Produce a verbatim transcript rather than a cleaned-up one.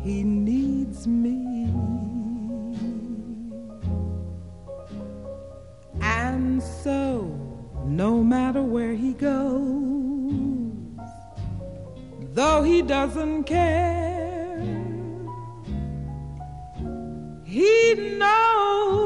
he needs me. And so, no matter where he goes, though he doesn't care, he knows